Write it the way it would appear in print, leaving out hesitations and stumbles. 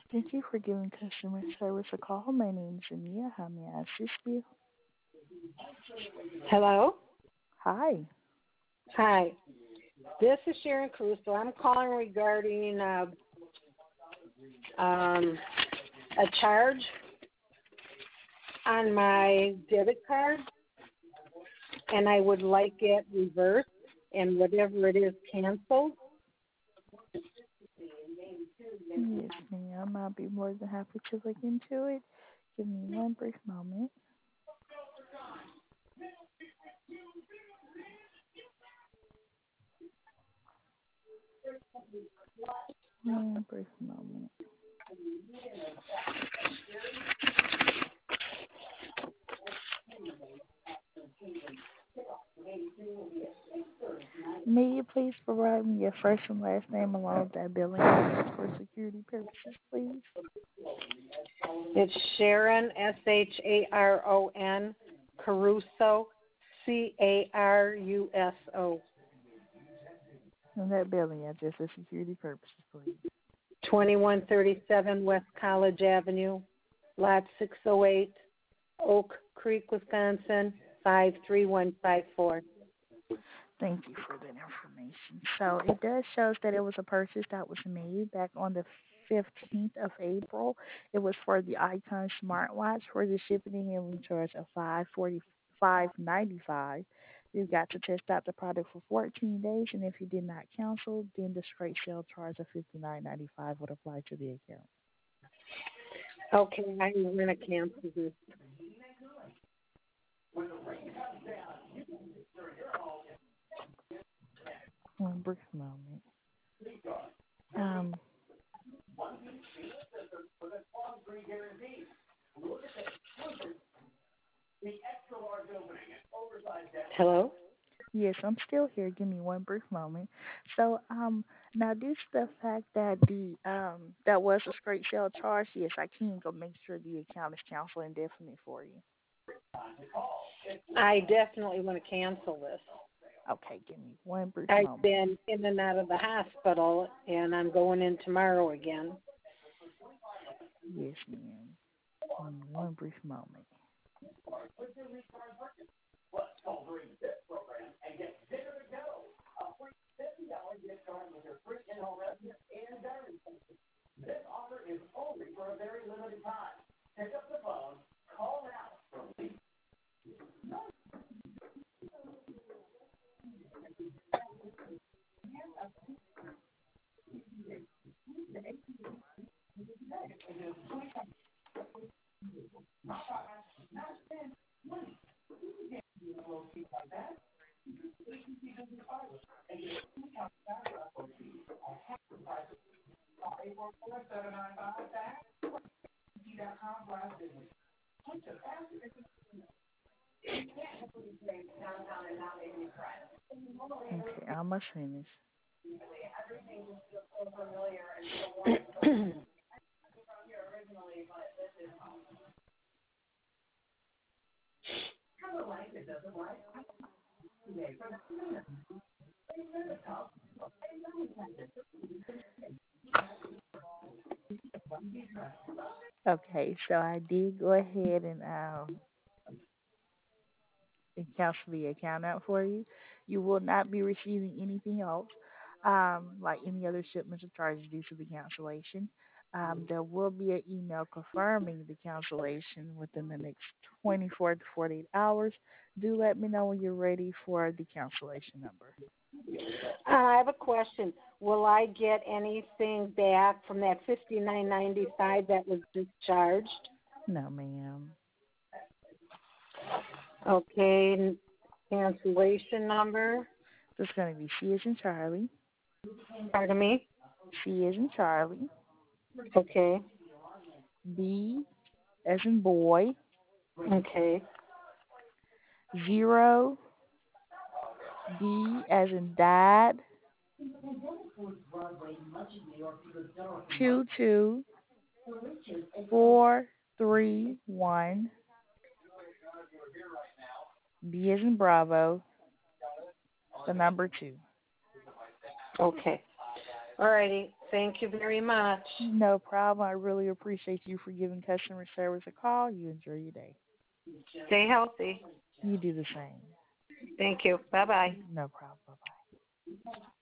Thank you for giving customer service a call. My name is Ania. How may I assist you? Hello. Hi. Hi. This is Sharon Cruz. So I'm calling regarding a charge on my debit card, and I would like it reversed and whatever it is canceled. Yes, ma'am. I'll be more than happy to look into it. Give me one brief moment. One brief moment. May you please provide me your first and last name along with that billing address for security purposes, please? It's Sharon SHARON Caruso CARUSO. And that billing address for security purposes, please. 2137 West College Avenue, Lot 608, Oak Creek, Wisconsin 53154. Thank you for that information. So it does show that it was a purchase that was made back on the 15th of April. It was for the Icon smartwatch for the shipping and handling charge of $545.95. You've got to test out the product for 14 days, and if you did not cancel, then the straight sale charge of $59.95 would apply to the account. Okay, I'm going to cancel this. One brief moment. Um, Hello? Yes, I'm still here. Give me one brief moment. So, now due to the fact that that was a straight sale charge, yes, I can go make sure the account is canceled indefinitely for you. I definitely want to cancel this. Okay, give me one brief I've moment. been in and out of the hospital, and I'm going in tomorrow again. Yes, ma'am. Give me one brief moment. Okay, almost finished. Okay, so I did go ahead and cancel the account out for you. You will not be receiving anything else, like any other shipments or charges due to the cancellation. There will be an email confirming the cancellation within the next 24 to 48 hours. Do let me know when you're ready for the cancellation number. I have a question. Will I get anything back from that $59.95 that was discharged? No, ma'am. Okay, cancellation number. It's going to be C as in Charlie, Pardon me? C as in Charlie, Okay, B as in boy, okay, 0, D as in dad, 22431, B as in Bravo, the number 2. okay. All righty. Thank you very much. No problem. I really appreciate you for giving customer service a call. You enjoy your day. Stay healthy. You do the same. Thank you. Bye-bye. No problem. Bye-bye.